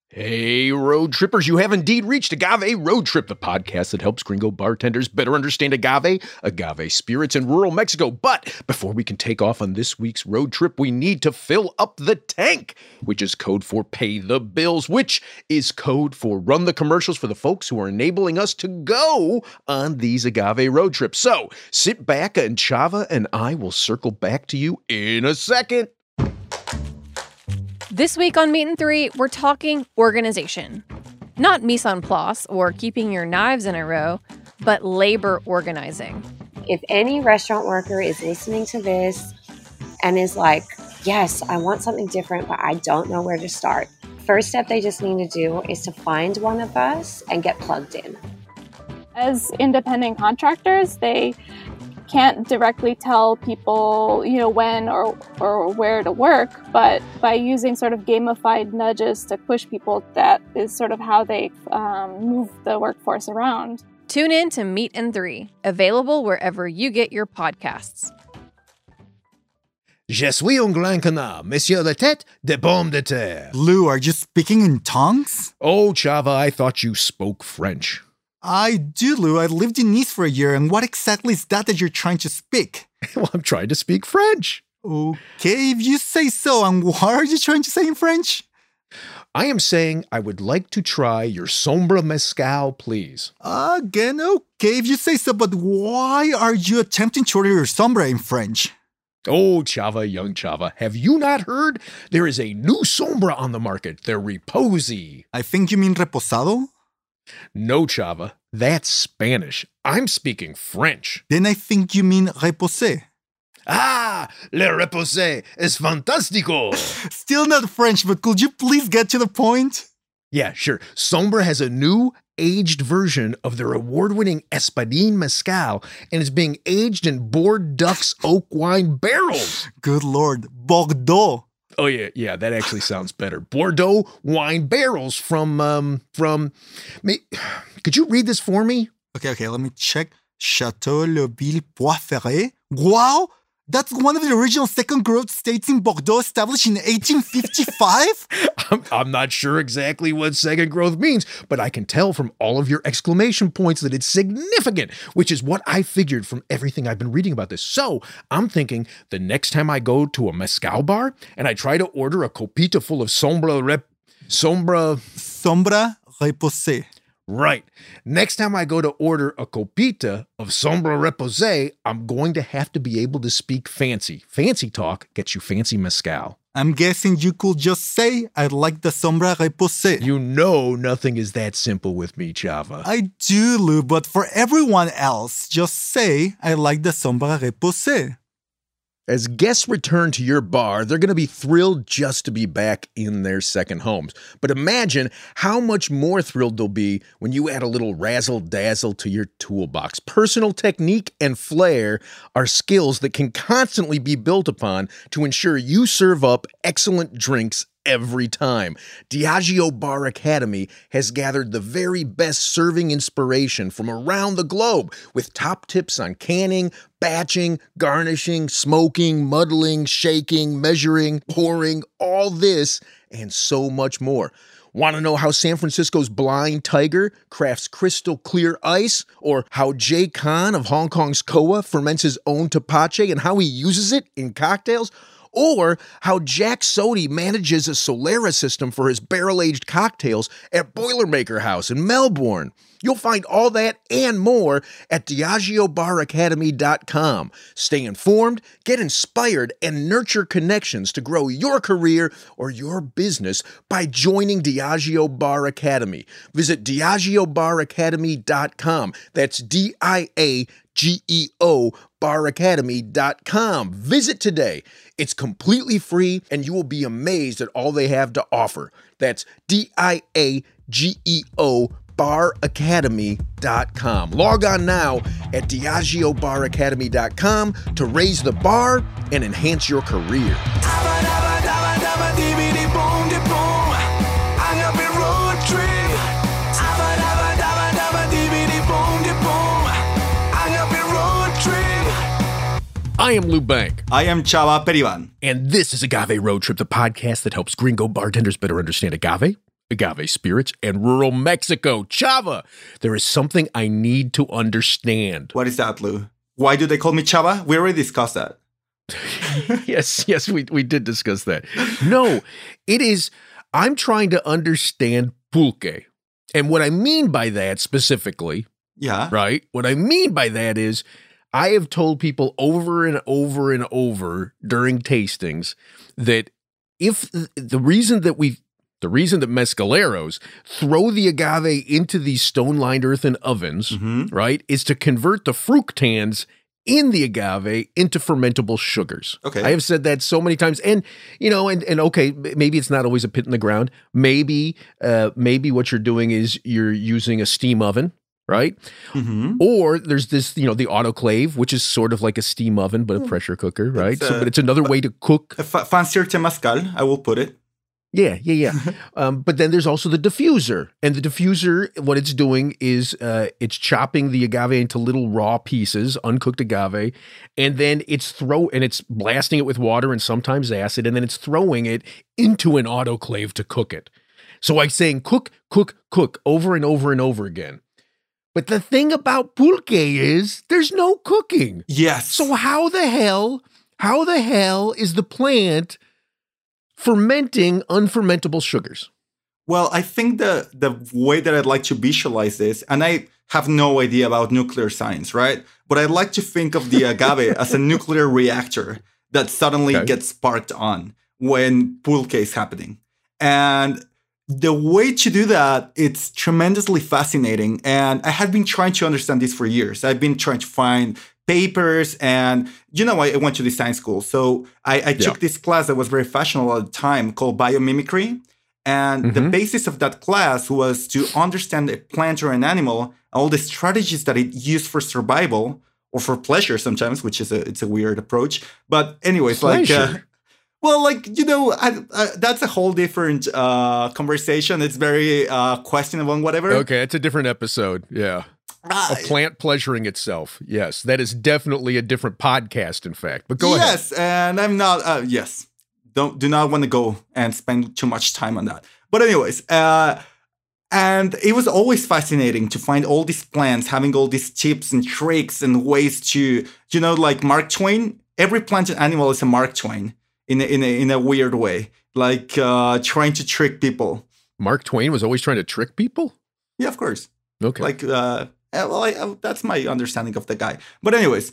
Hey, road trippers, you have indeed reached Agave Road Trip, the podcast that helps gringo bartenders better understand agave spirits in rural Mexico. But before we can take off on this week's road trip, we need to fill up the tank, which is code for pay the bills, which is code for run the commercials for the folks who are enabling us to go on these agave road trips. So sit back and Chava and I will circle back to you in a second. This week on Meat and Three, we're talking organization. Not mise en place or keeping your knives in a row, but labor organizing. If any restaurant worker is listening to this and is like, yes, I want something different, but I don't know where to start. First step they just need to do is to find one of us and get plugged in. As independent contractors, they can't directly tell people, when or where to work, but by using sort of gamified nudges to push people, that is sort of how they move the workforce around. Tune in to Meat and Three, available wherever you get your podcasts. Je suis un grand canard, monsieur la tête de pomme de terre. Lou, are you speaking in tongues? Oh, Chava, I thought you spoke French. I do, Lou. I lived in Nice for a year, and what exactly is that you're trying to speak? Well, I'm trying to speak French. Okay, if you say so. And what are you trying to say in French? I am saying I would like to try your Sombra Mezcal, please. Again, okay, if you say so, but why are you attempting to order your Sombra in French? Oh, Chava, young Chava, have you not heard? There is a new Sombra on the market. They're Reposy. I think you mean reposado? No, Chava, that's Spanish. I'm speaking French. Then I think you mean reposé. Ah, le reposé es fantástico. Still not French, but could you please get to the point? Yeah, sure. Sombra has a new aged version of their award-winning Espadín Mezcal, and it's being aged in Bordeaux oak wine barrels. Good Lord, Bordeaux. Oh, yeah, that actually sounds better. Bordeaux wine barrels from, could you read this for me? Okay, let me check. Chateau Le Ville Poiferré. Wow! That's one of the original second growth states in Bordeaux established in 1855? I'm not sure exactly what second growth means, but I can tell from all of your exclamation points that it's significant, which is what I figured from everything I've been reading about this. So I'm thinking the next time I go to a mezcal bar and I try to order a copita full of Sombra Reposé. Right. Next time I go to order a copita of Sombra Reposé, I'm going to have to be able to speak fancy. Fancy talk gets you fancy mezcal. I'm guessing you could just say, I'd like the Sombra Reposé. You know nothing is that simple with me, Chava. I do, Lou, but for everyone else, just say, I like the Sombra Reposé. As guests return to your bar, they're going to be thrilled just to be back in their second homes. But imagine how much more thrilled they'll be when you add a little razzle-dazzle to your toolbox. Personal technique and flair are skills that can constantly be built upon to ensure you serve up excellent drinks every time. Diageo Bar Academy has gathered the very best serving inspiration from around the globe with top tips on canning, batching, garnishing, smoking, muddling, shaking, measuring, pouring, all this and so much more. Want to know how San Francisco's Blind Tiger crafts crystal clear ice? Or how Jay Khan of Hong Kong's Koa ferments his own tepache and how he uses it in cocktails? Or how Jack Sody manages a Solera system for his barrel-aged cocktails at Boilermaker House in Melbourne. You'll find all that and more at DiageoBarAcademy.com. Stay informed, get inspired, and nurture connections to grow your career or your business by joining Diageo Bar Academy. Visit DiageoBarAcademy.com. That's DIAGEO baracademy.com. Visit today. It's completely free and you will be amazed at all they have to offer. That's DIAGEO baracademy.com. Log on now at DiageoBarAcademy.com to raise the bar and enhance your career. I am Lou Bank. I am Chava Periban. And this is Agave Road Trip, the podcast that helps gringo bartenders better understand agave agave spirits, and rural Mexico. Chava, there is something I need to understand. What is that, Lou? Why do they call me Chava? We already discussed that. Yes, we did discuss that. No, it is, I'm trying to understand pulque. And what I mean by that specifically, Yeah. right? What I mean by that is I have told people over and over and over during tastings that if the reason that mescaleros throw the agave into these stone-lined earthen ovens, right, is to convert the fructans in the agave into fermentable sugars. Okay. I have said that so many times. And, you know, and okay, maybe it's not always a pit in the ground. Maybe what you're doing is you're using a steam oven, right? Or there's this, you know, the autoclave, which is sort of like a steam oven, but a pressure cooker, right? But it's another way to cook. A fancier temazcal, I will put it. Yeah. But then there's also the diffuser. And the diffuser, what it's doing is it's chopping the agave into little raw pieces, uncooked agave, and then it's blasting it with water and sometimes acid, and then it's throwing it into an autoclave to cook it. So I'm saying cook over and over and over again. But the thing about pulque is there's no cooking. Yes. So how the hell is the plant fermenting unfermentable sugars? Well, I think the way that I'd like to visualize this, and I have no idea about nuclear science, right? But I'd like to think of the agave as a nuclear reactor that suddenly gets sparked on when pulque is happening. And the way to do that, it's tremendously fascinating. And I have been trying to understand this for years. I've been trying to find papers and, you know, I went to design school. So I took this class that was very fashionable at the time called biomimicry. And the basis of that class was to understand a plant or an animal, all the strategies that it used for survival or for pleasure sometimes, which is it's a weird approach. But anyways, Pleasure. that's a whole different conversation. It's very questionable and whatever. Okay, it's a different episode. Yeah. A plant pleasuring itself. Yes, that is definitely a different podcast, in fact. But go ahead. Yes, and I'm not. Yes, do not want to go and spend too much time on that. But anyways, and it was always fascinating to find all these plants having all these tips and tricks and ways to, you know, like Mark Twain. Every plant and animal is a Mark Twain in a weird way, like trying to trick people. Mark Twain was always trying to trick people? Yeah, of course. Okay. Like, that's my understanding of the guy. But anyways,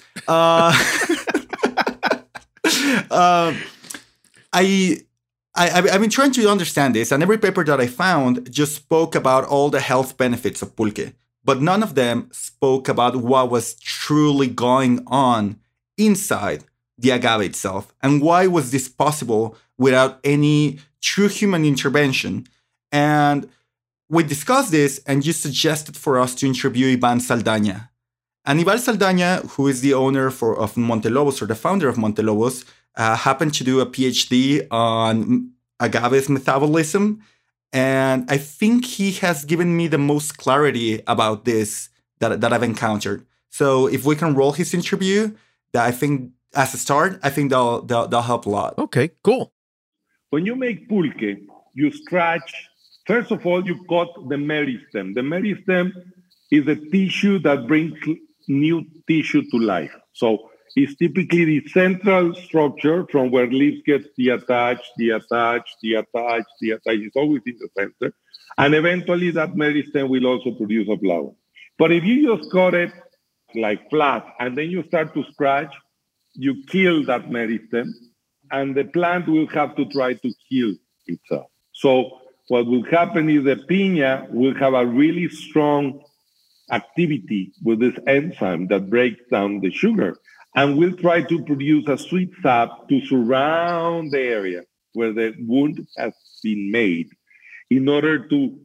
I've been trying to understand this, and every paper that I found just spoke about all the health benefits of pulque, but none of them spoke about what was truly going on inside the agave itself, and why was this possible without any true human intervention. And we discussed this, and you suggested for us to interview Ivan Saldaña. And Ivan Saldaña, who is the owner of Montelobos, or the founder of Montelobos, happened to do a PhD on agave's metabolism. And I think he has given me the most clarity about this that I've encountered. So if we can roll his interview, that I think as a start, I think they'll help a lot. Okay, cool. When you make pulque, you scratch. First of all, you cut the meristem. The meristem is a tissue that brings new tissue to life. So it's typically the central structure from where leaves get detached. It's always in the center. And eventually that meristem will also produce a flower. But if you just cut it like flat and then you start to scratch, you kill that meristem and the plant will have to try to kill itself. So what will happen is the piña will have a really strong activity with this enzyme that breaks down the sugar and will try to produce a sweet sap to surround the area where the wound has been made in order to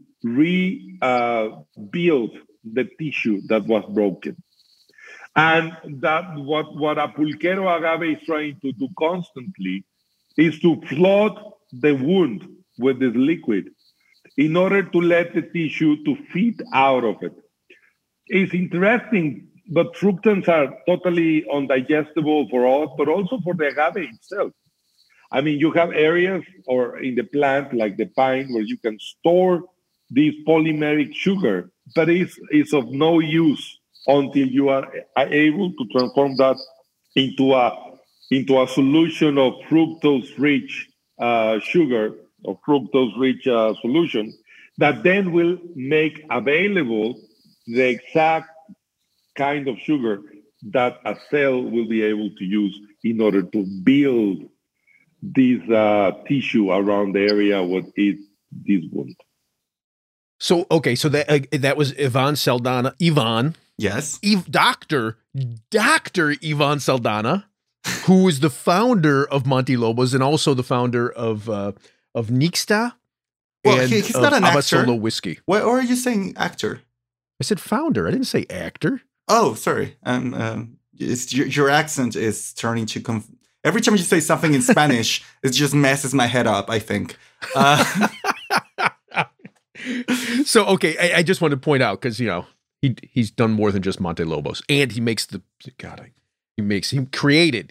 rebuild the tissue that was broken. And that what a pulquero agave is trying to do constantly is to flood the wound with this liquid in order to let the tissue to feed out of it. It's interesting, but fructans are totally undigestible for us, but also for the agave itself. I mean, you have areas or in the plant like the pine where you can store this polymeric sugar, but it's of no use until you are able to transform that into a solution of fructose-rich sugar or fructose-rich solution that then will make available the exact kind of sugar that a cell will be able to use in order to build this tissue around the area what is this wound. So, okay, so that was Ivan Saldana. Ivan. Yes. Dr. Ivan Saldana, who is the founder of Montelobos and also the founder of Nixta. Well, and he's not an actor. Abasolo whiskey. Why are you saying actor? I said founder. I didn't say actor. Oh, sorry. It's, your accent is turning to... Every time you say something in Spanish, it just messes my head up, I think. So, okay, I just want to point out, because, he's done more than just Montelobos. And he makes he created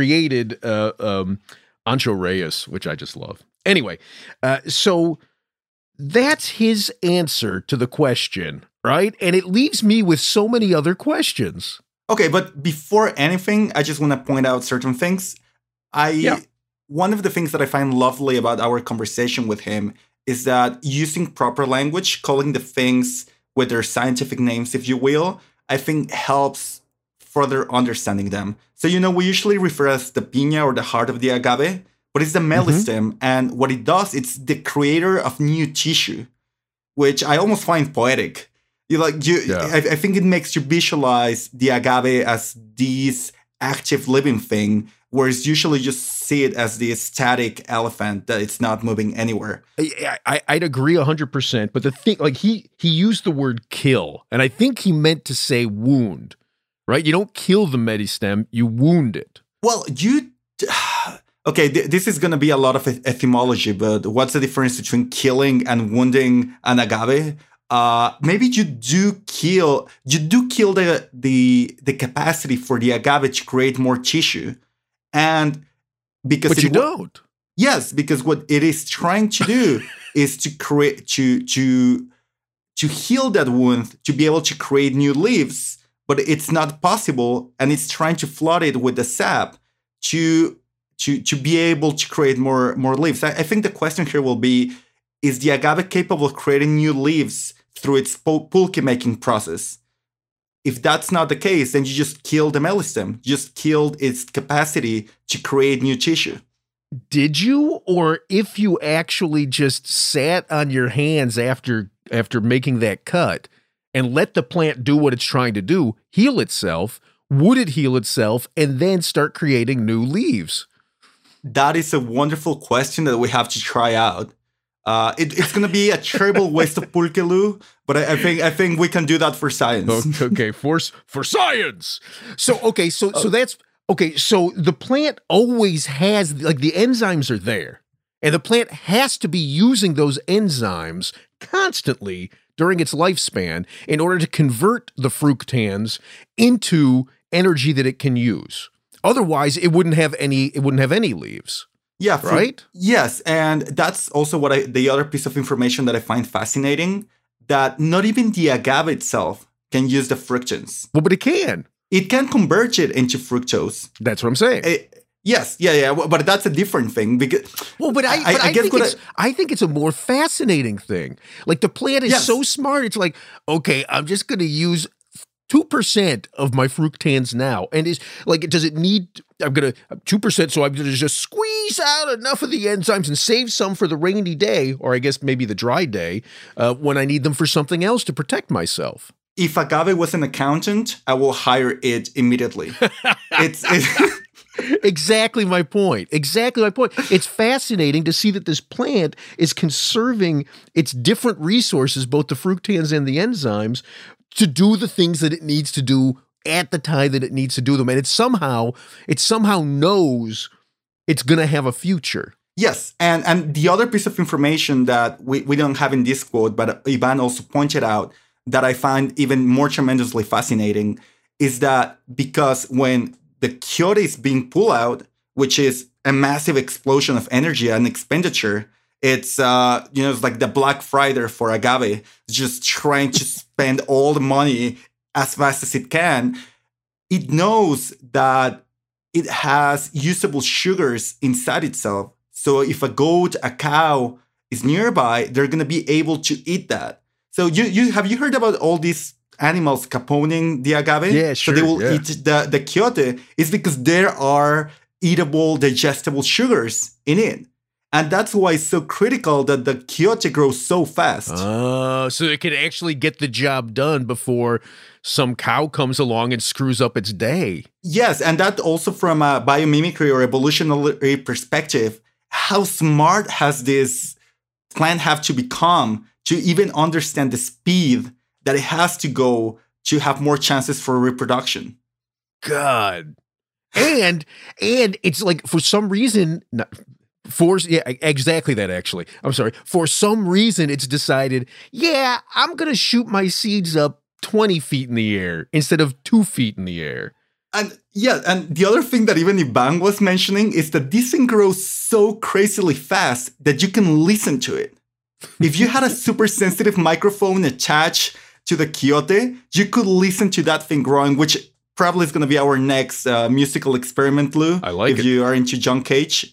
Ancho Reyes, which I just love. Anyway, so that's his answer to the question, right? And it leaves me with so many other questions. Okay, but before anything, I just want to point out certain things. One of the things that I find lovely about our conversation with him is that using proper language, calling the things with their scientific names, if you will, I think helps further understanding them. So, we usually refer as the piña or the heart of the agave, but it's the melistem, and what it does, it's the creator of new tissue, which I almost find poetic. I think it makes you visualize the agave as this active living thing, whereas usually just see it as the static elephant that it's not moving anywhere. I'd agree 100%, but the thing, he used the word kill, and I think he meant to say wound, right? You don't kill the meristem, you wound it. Well, okay, this is going to be a lot of etymology, but what's the difference between killing and wounding an agave? Maybe you do kill the capacity for the agave to create more tissue. And because you don't. Yes, because what it is trying to do is to create to heal that wound, to be able to create new leaves, but it's not possible, and it's trying to flood it with the sap to be able to create more leaves. I think the question here will be, is the agave capable of creating new leaves through its pulque making process? If that's not the case, then you just killed the melistem. You just killed its capacity to create new tissue. Did you? Or if you actually just sat on your hands after making that cut and let the plant do what it's trying to do, heal itself, would it heal itself and then start creating new leaves? That is a wonderful question that we have to try out. It's going to be a terrible waste of pulque, Lou, but I think we can do that for science. Okay, for science. So that's okay. So the plant always has, the enzymes are there, and the plant has to be using those enzymes constantly during its lifespan in order to convert the fructans into energy that it can use. Otherwise, it wouldn't have any leaves. Yeah, right? Yes, and that's also the other piece of information that I find fascinating, that not even the agave itself can use the fructans. Well, but it can. It can convert it into fructose. That's what I'm saying. Yes, but that's a different thing. Because I think it's a more fascinating thing. The plant is so smart. It's like, okay, I'm just going to use 2% of my fructans now, and does it need? I'm gonna 2%, so I'm gonna just squeeze out enough of the enzymes and save some for the rainy day, or I guess maybe the dry day, when I need them for something else to protect myself. If agave was an accountant, I will hire it immediately. It's Exactly my point. It's fascinating to see that this plant is conserving its different resources, both the fructans and the enzymes, to do the things that it needs to do at the time that it needs to do them. And it somehow knows it's going to have a future. Yes. And the other piece of information that we don't have in this quote, but Ivan also pointed out, that I find even more tremendously fascinating, is that because when the quiote is being pulled out, which is a massive explosion of energy and expenditure. It's it's like the Black Friday for agave, just trying to spend all the money as fast as it can. It knows that it has usable sugars inside itself. So if a goat, a cow is nearby, they're going to be able to eat that. So you have you heard about all these animals caponing the agave? Yeah, sure. So they will eat the quiote. It's because there are eatable, digestible sugars in it. And that's why it's so critical that the quiote grows so fast. So it can actually get the job done before some cow comes along and screws up its day. Yes, and that also from a biomimicry or evolutionary perspective, how smart has this plant have to become to even understand the speed that it has to go to have more chances for reproduction? God. And it's like for some reason... exactly that, actually. I'm sorry. For some reason, it's decided, I'm going to shoot my seeds up 20 feet in the air instead of 2 feet in the air. And the other thing that even Ivan was mentioning is that this thing grows so crazily fast that you can listen to it. If you had a super sensitive microphone attached to the quiote, you could listen to that thing growing, which probably is going to be our next musical experiment, Lou. I like if it. you are into John Cage.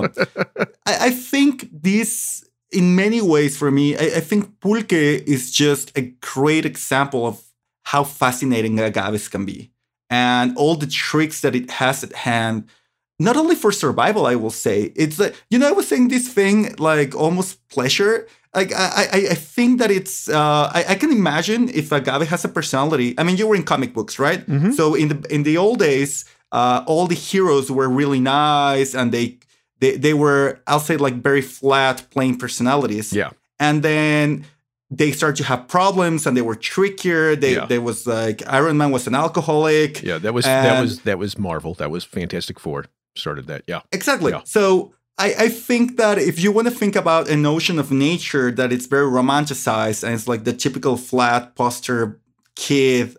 I think this, in many ways for me, I think pulque is just a great example of how fascinating agaves can be. And all the tricks that it has at hand, not only for survival, I will say. It's like, I was saying this thing, like almost pleasure. Like I think that it's I can imagine if agave has a personality. I mean, you were in comic books, right? Mm-hmm. So in the old days, all the heroes were really nice, and they were, I'll say, like very flat, plain personalities. Yeah. And then they started to have problems, and they were trickier. There was like Iron Man was an alcoholic. Yeah, that was Marvel. That was Fantastic Four started that. Yeah. Exactly. Yeah. So I think that if you want to think about a notion of nature that it's very romanticized and it's like the typical flat poster kid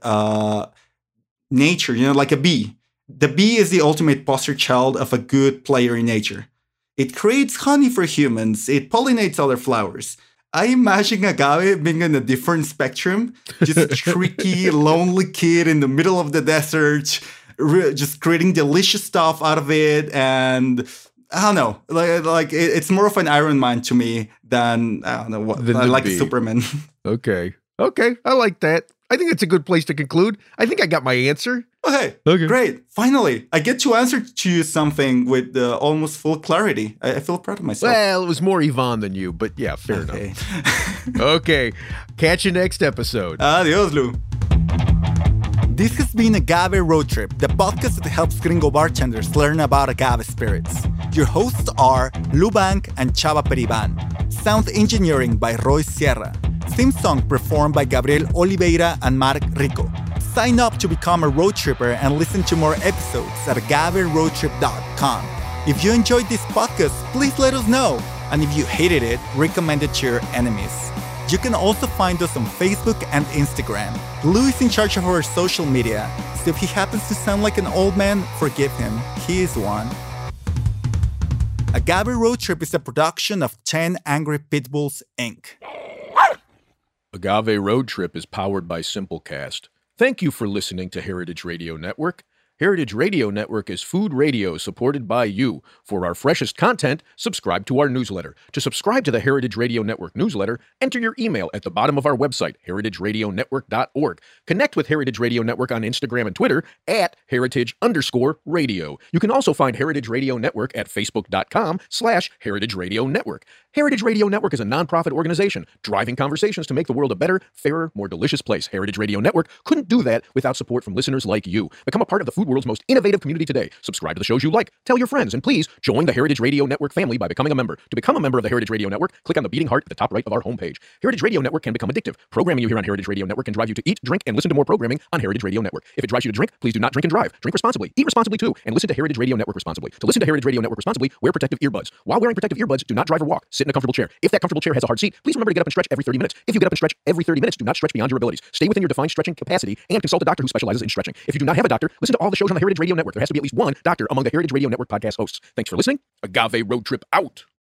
nature, like a bee. The bee is the ultimate poster child of a good player in nature. It creates honey for humans. It pollinates other flowers. I imagine agave being in a different spectrum, just a tricky, lonely kid in the middle of the desert, just creating delicious stuff out of it. And I don't know, like it's more of an Iron Man to me than, I don't know, like a Superman. Okay, I like that. I think it's a good place to conclude. I think I got my answer. Okay, great. Finally, I get to answer to you something with almost full clarity. I feel proud of myself. Well, it was more Yvonne than you, but yeah, fair enough. Okay, catch you next episode. Adios, Lou. This has been Agave Road Trip, the podcast that helps gringo bartenders learn about agave spirits. Your hosts are Lou Bank and Chava Periban. Sound engineering by Roy Sierra. Theme song performed by Gabriel Oliveira and Mark Rico. Sign up to become a road tripper and listen to more episodes at agaveroadtrip.com. If you enjoyed this podcast, please let us know. And if you hated it, recommend it to your enemies. You can also find us on Facebook and Instagram. Lou is in charge of our social media, so if he happens to sound like an old man, forgive him. He is one. Agave Road Trip is a production of 10 Angry Pitbulls, Inc. Agave Road Trip is powered by Simplecast. Thank you for listening to Heritage Radio Network. Heritage Radio Network is food radio supported by you. For our freshest content, subscribe to our newsletter. To subscribe to the Heritage Radio Network newsletter, enter your email at the bottom of our website, heritageradionetwork.org. Connect with Heritage Radio Network on Instagram and Twitter at heritage_radio. You can also find Heritage Radio Network at facebook.com/Heritage Radio Network. Heritage Radio Network is a nonprofit organization driving conversations to make the world a better, fairer, more delicious place. Heritage Radio Network couldn't do that without support from listeners like you. Become a part of the food world's most innovative community today. Subscribe to the shows you like, tell your friends, and please join the Heritage Radio Network family by becoming a member. To become a member of the Heritage Radio Network, click on the beating heart at the top right of our homepage. Heritage Radio Network can become addictive. Programming you here on Heritage Radio Network can drive you to eat, drink, and listen to more programming on Heritage Radio Network. If it drives you to drink, please do not drink and drive. Drink responsibly, eat responsibly too, and listen to Heritage Radio Network responsibly. To listen to Heritage Radio Network responsibly, wear protective earbuds. While wearing protective earbuds, do not drive or walk. Sit in a comfortable chair. If that comfortable chair has a hard seat, please remember to get up and stretch every 30 minutes. If you get up and stretch every 30 minutes, do not stretch beyond your abilities. Stay within your defined stretching capacity and consult a doctor who specializes in stretching. If you do not have a doctor, listen to all the the shows on the Heritage Radio Network. There has to be at least one doctor among the Heritage Radio Network podcast hosts. Thanks for listening. Agave Road Trip out.